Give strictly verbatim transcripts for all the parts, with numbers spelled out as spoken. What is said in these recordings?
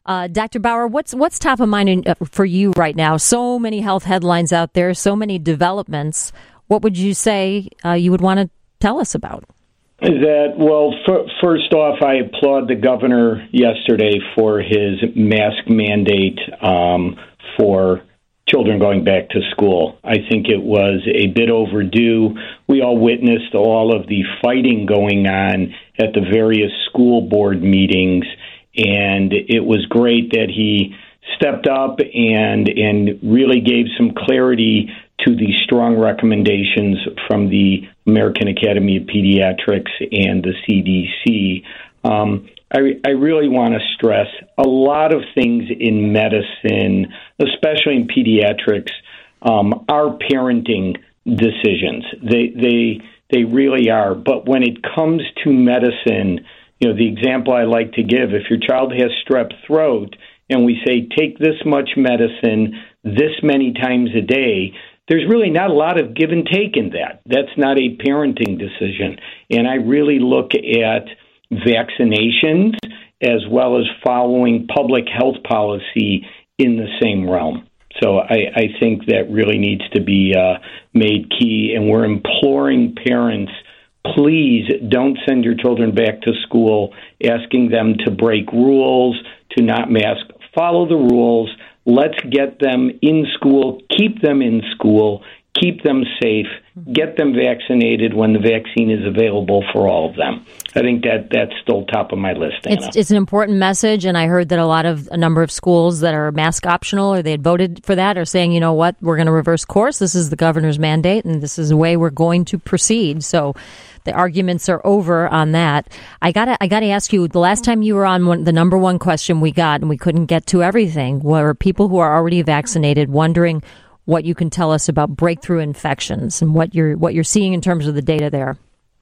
Uh, Doctor Bauer, what's what's top of mind in, uh, for you right now? So many health headlines out there, so many developments. What would you say uh, you would want to tell us about? That, well, f- first off, I applaud the governor yesterday for his mask mandate um, for children going back to school. I think it was a bit overdue. We all witnessed all of the fighting going on at the various school board meetings, and it was great that he stepped up and and really gave some clarity to the strong recommendations from the American Academy of Pediatrics and the C D C. Um, I, I really want to stress a lot of things in medicine, especially in pediatrics, um, are parenting decisions. They they they really are. But when it comes to medicine, you know, the example I like to give, if your child has strep throat and we say take this much medicine this many times a day, there's really not a lot of give and take in that. That's not a parenting decision. And I really look at vaccinations as well as following public health policy in the same realm. So I, I think that really needs to be uh, made key, and we're imploring parents, please don't send your children back to school asking them to break rules, to not mask. Follow the rules. Let's get them in school, keep them in school, keep them safe, get them vaccinated when the vaccine is available for all of them. I think that that's still top of my list, Anna. It's, it's an important message, and I heard that a lot of, a number of schools that are mask optional, or they had voted for that, are saying, you know what, we're going to reverse course. This is the governor's mandate, and this is the way we're going to proceed. So the arguments are over on that. I gotta, I gotta ask you, the last time you were on, one, the number one question we got, and we couldn't get to everything, were people who are already vaccinated wondering what you can tell us about breakthrough infections and what you're what you're seeing in terms of the data there.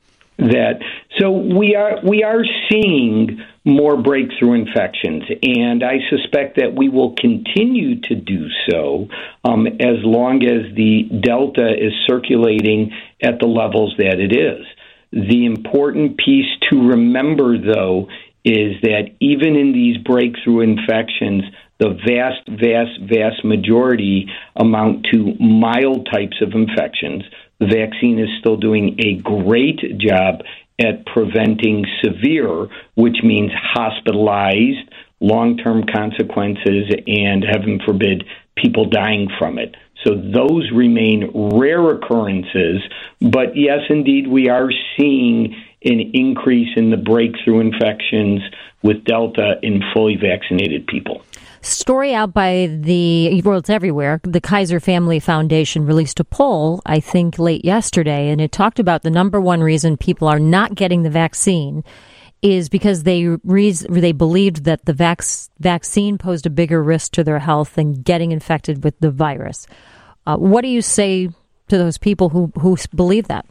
That so we are we are seeing more breakthrough infections, and I suspect that we will continue to do so um, as long as the Delta is circulating at the levels that it is. The important piece to remember, though, is that even in these breakthrough infections, the vast, vast, vast majority amount to mild types of infections. The vaccine is still doing a great job at preventing severe, which means hospitalized, long-term consequences, and heaven forbid, people dying from it. So those remain rare occurrences. But yes, indeed, we are seeing an increase in the breakthrough infections with Delta in fully vaccinated people. Story out by the, well, it's everywhere. The Kaiser Family Foundation released a poll, I think, late yesterday, and it talked about the number one reason people are not getting the vaccine is because they re- they believed that the vac- vaccine posed a bigger risk to their health than getting infected with the virus. Uh, what do you say to those people who, who believe that?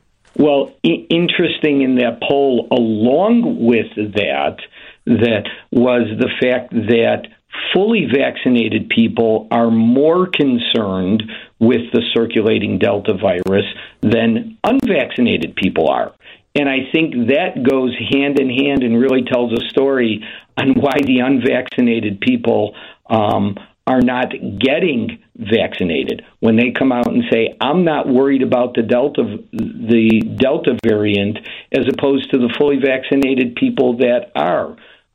Well, I- interesting in that poll, along with that, that was the fact that fully vaccinated people are more concerned with the circulating Delta virus than unvaccinated people are. And I think that goes hand in hand and really tells a story on why the unvaccinated people um, are not getting vaccinated. When they come out and say, I'm not worried about the Delta, the Delta variant, as opposed to the fully vaccinated people that are.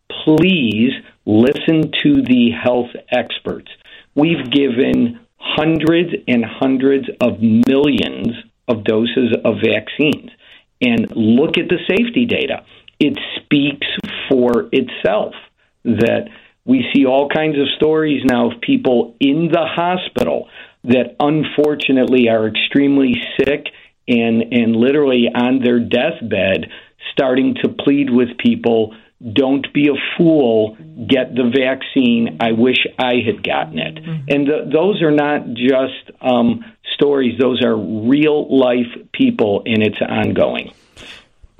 Please listen to the health experts. We've given hundreds and hundreds of millions of doses of vaccines. And look at the safety data. It speaks for itself that we see all kinds of stories now of people in the hospital that unfortunately are extremely sick and, and literally on their deathbed starting to plead with people, don't be a fool, get the vaccine. I wish I had gotten it. Mm-hmm. And the, those are not just um, stories. Those are real-life people, and it's ongoing.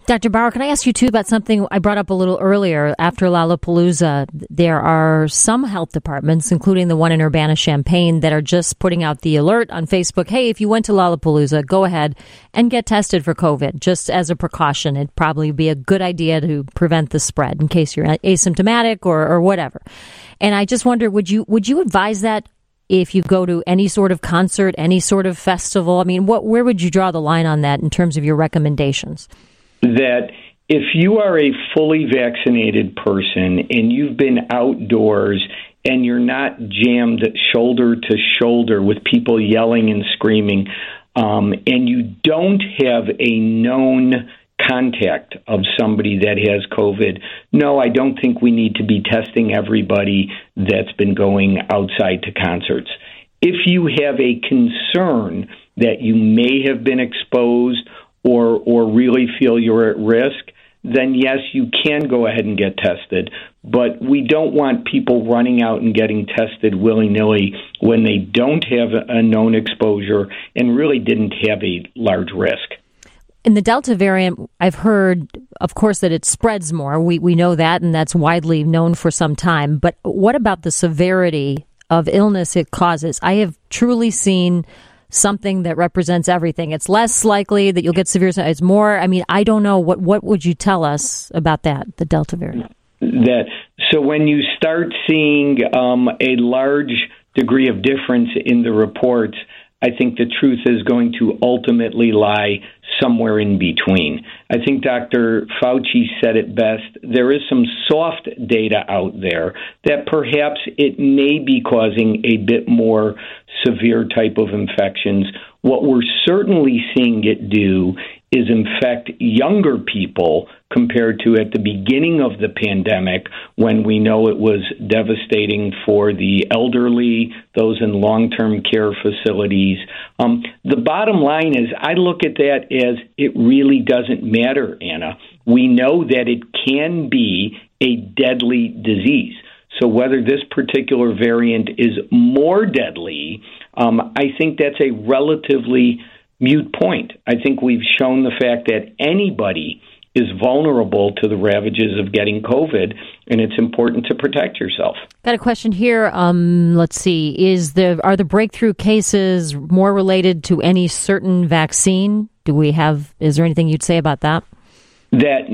Doctor Bauer, can I ask you, too, about something I brought up a little earlier? After Lollapalooza, there are some health departments, including the one in Urbana-Champaign, that are just putting out the alert on Facebook, hey, if you went to Lollapalooza, go ahead and get tested for COVID, just as a precaution. It'd probably be a good idea to prevent the spread in case you're asymptomatic or, or whatever. And I just wonder, would you would you advise that if you go to any sort of concert, any sort of festival? I mean, what where would you draw the line on that in terms of your recommendations? That if you are a fully vaccinated person and you've been outdoors and you're not jammed shoulder to shoulder with people yelling and screaming, um, and you don't have a known contact of somebody that has COVID, no, I don't think we need to be testing everybody that's been going outside to concerts. If you have a concern that you may have been exposed or or really feel you're at risk, then yes, you can go ahead and get tested. But we don't want people running out and getting tested willy-nilly when they don't have a known exposure and really didn't have a large risk. In the Delta variant, I've heard, of course, that it spreads more. We we know that, and that's widely known for some time. But what about the severity of illness it causes? I have truly seen something that represents everything. It's less likely that you'll get severe. It's more, I mean, I don't know. What, what would you tell us about that, the Delta variant? That so when you start seeing um, a large degree of difference in the reports, I think the truth is going to ultimately lie somewhere in between. I think Doctor Fauci said it best. There is some soft data out there that perhaps it may be causing a bit more severe type of infections. What we're certainly seeing it do is infect younger people compared to at the beginning of the pandemic, when we know it was devastating for the elderly, those in long-term care facilities. Um, the bottom line is I look at that as it really doesn't matter, Anna. We know that it can be a deadly disease. So whether this particular variant is more deadly, um, I think that's a relatively moot point. I think we've shown the fact that anybody is vulnerable to the ravages of getting COVID, and it's important to protect yourself. Got a question here. Um, let's see. Is the are the breakthrough cases more related to any certain vaccine? Do we have? Is there anything you'd say about that? That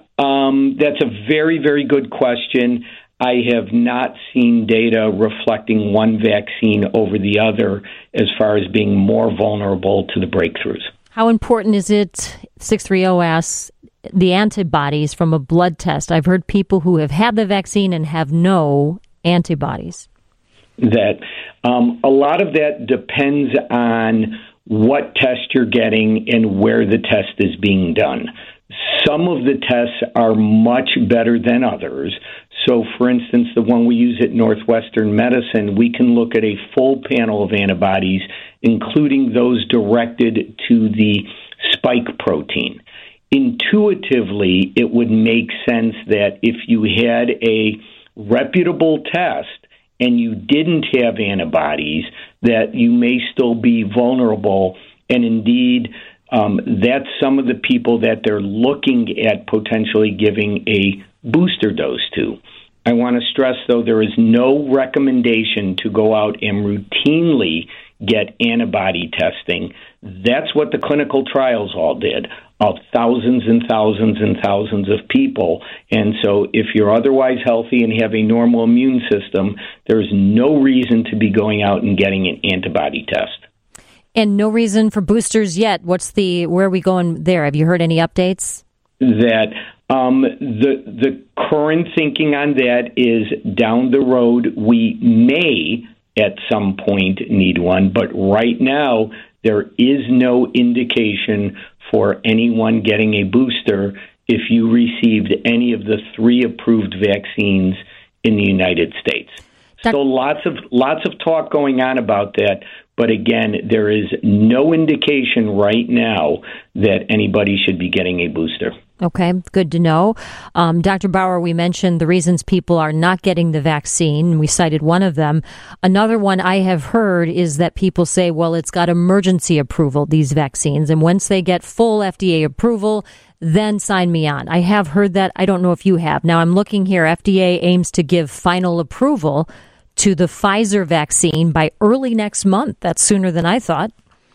um, that's a very, very good question. I have not seen data reflecting one vaccine over the other as far as being more vulnerable to the breakthroughs. How important is it, six three zero S, the antibodies from a blood test? I've heard people who have had the vaccine and have no antibodies. That um, a lot of that depends on what test you're getting and where the test is being done. Some of the tests are much better than others. So, for instance, the one we use at Northwestern Medicine, we can look at a full panel of antibodies, including those directed to the spike protein. Intuitively, it would make sense that if you had a reputable test and you didn't have antibodies, that you may still be vulnerable. And indeed, um, that's some of the people that they're looking at potentially giving a booster dose to. I want to stress, though, there is no recommendation to go out and routinely get antibody testing. That's what the clinical trials all did, of thousands and thousands and thousands of people. And so if you're otherwise healthy and have a normal immune system, there's no reason to be going out and getting an antibody test. And no reason for boosters yet. What's the, where are we going there? Have you heard any updates? That um, the the current thinking on that is down the road we may at some point need one, but right now there is no indication for anyone getting a booster if you received any of the three approved vaccines in the United States. That- so lots of lots of talk going on about that. But again, there is no indication right now that anybody should be getting a booster. Okay, good to know. Um, Doctor Bauer, we mentioned the reasons people are not getting the vaccine. We cited one of them. Another one I have heard is that people say, well, it's got emergency approval, these vaccines. And once they get full F D A approval, then sign me on. I have heard that. I don't know if you have. Now I'm looking here. F D A aims to give final approval to the Pfizer vaccine by early next month. That's sooner than I thought.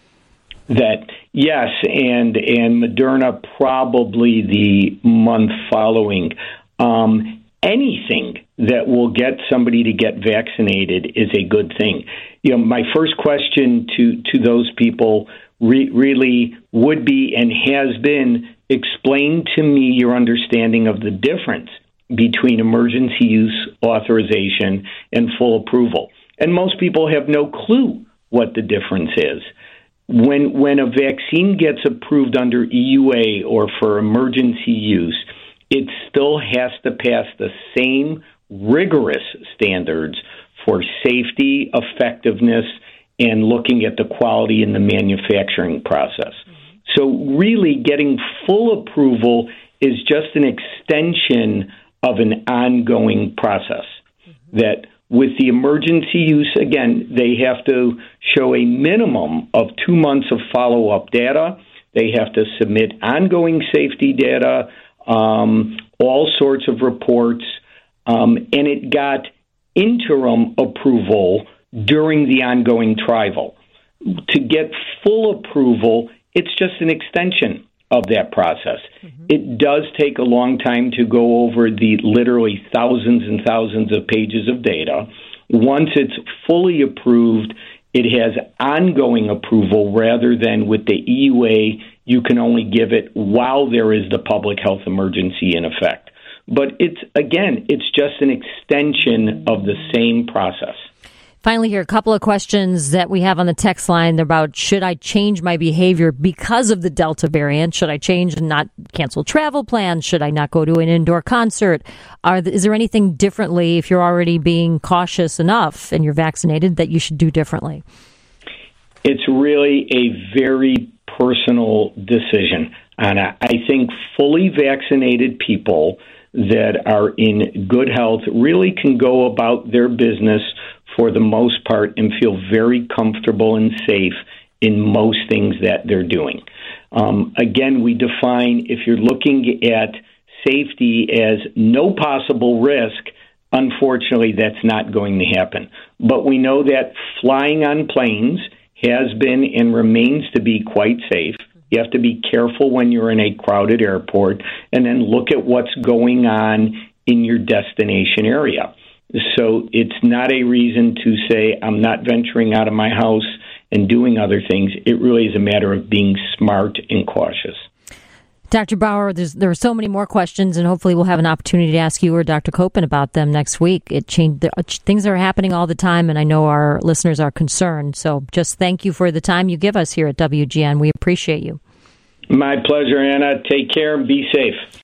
That yes, and and Moderna probably the month following. Um, anything that will get somebody to get vaccinated is a good thing. You know, my first question to to those people re- really would be and has been, explain to me your understanding of the difference between emergency use authorization and full approval. And most people have no clue what the difference is. When when a vaccine gets approved under E U A or for emergency use, it still has to pass the same rigorous standards for safety, effectiveness, and looking at the quality in the manufacturing process. So really getting full approval is just an extension of an ongoing process. That with the emergency use, again, they have to show a minimum of two months of follow-up data. They have to submit ongoing safety data, um, all sorts of reports, um, and it got interim approval during the ongoing trial. To get full approval, it's just an extension of that process. Mm-hmm. It does take a long time to go over the literally thousands and thousands of pages of data. Once it's fully approved, it has ongoing approval rather than with the E U A, you can only give it while there is the public health emergency in effect. But it's, again, it's just an extension of the same process. Finally, here, a couple of questions that we have on the text line about should I change my behavior because of the Delta variant? Should I change and not cancel travel plans? Should I not go to an indoor concert? Are, is there anything differently if you're already being cautious enough and you're vaccinated that you should do differently? It's really a very personal decision, Anna. I think fully vaccinated people that are in good health really can go about their business for the most part and feel very comfortable and safe in most things that they're doing. Um, again, we define, if you're looking at safety as no possible risk, unfortunately, that's not going to happen. But we know that flying on planes has been and remains to be quite safe. You have to be careful when you're in a crowded airport, and then look at what's going on in your destination area. So it's not a reason to say I'm not venturing out of my house and doing other things. It really is a matter of being smart and cautious. Doctor Bauer, there's, there are so many more questions, and hopefully we'll have an opportunity to ask you or Doctor Koppen about them next week. It changed, things are happening all the time, and I know our listeners are concerned. So just thank you for the time you give us here at W G N. We appreciate you. My pleasure, Anna. Take care and be safe.